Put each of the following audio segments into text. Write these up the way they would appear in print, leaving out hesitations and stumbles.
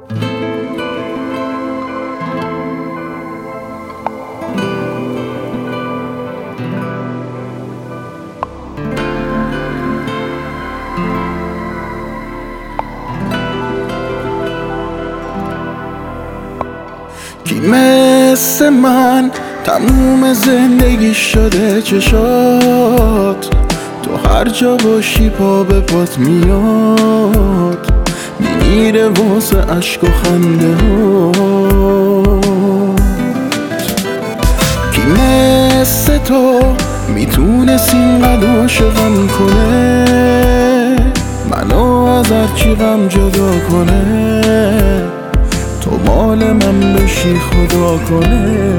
کی مثل من تموم زندگی شده چشات، تو هر جا باشی پا به پات میاد، میمیره واسه عشق و خنده هات. کی مثل تو میتونست اینقدر عاشقم کنه، منو از هرچی غم جدا کنه، تو مال من بشی خدا کنه.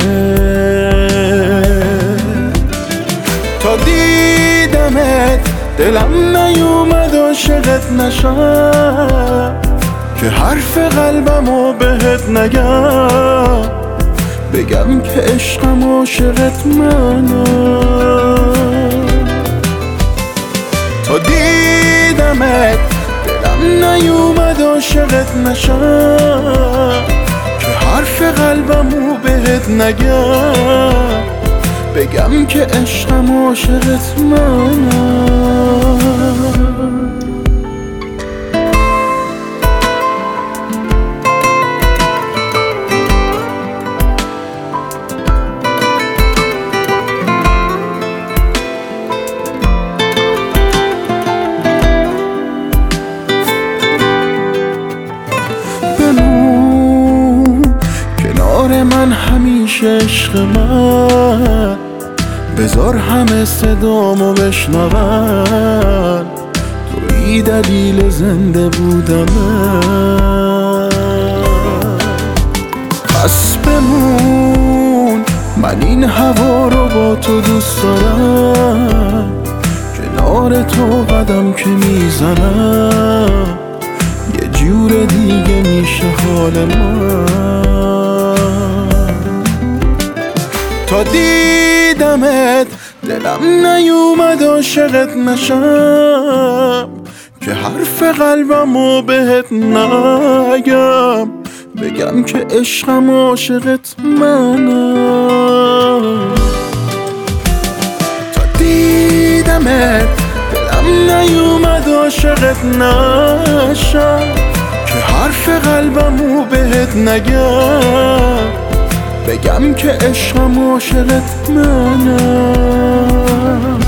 تا دیدمت دلم نیومد عاشقت نشم، که حرف قلبمو بهت نگم، بگم که عشقم عاشقت منم. تا دیدمت دلم نیومد عاشقت نشم، که حرف قلبمو بهت نگم، بگم که عشقم عاشقت منم. من همیشه عشق من، بذار همه صدامو بشنون، توی دلیل زنده بودم. پس بمون، من این هوا رو با تو دوست دارم، کنار تو قدم که میزنم، یه جور دیگه میشه حال من. تا دیدمت دلم نیومد عاشقت نشم، که حرف قلبمو بهت نگم، بگم که عشقم عاشقت منم. تا دیدمت دلم نیومد عاشقت نشم، که حرف قلبمو بهت نگم، بگم که عشقم عاشقت منم.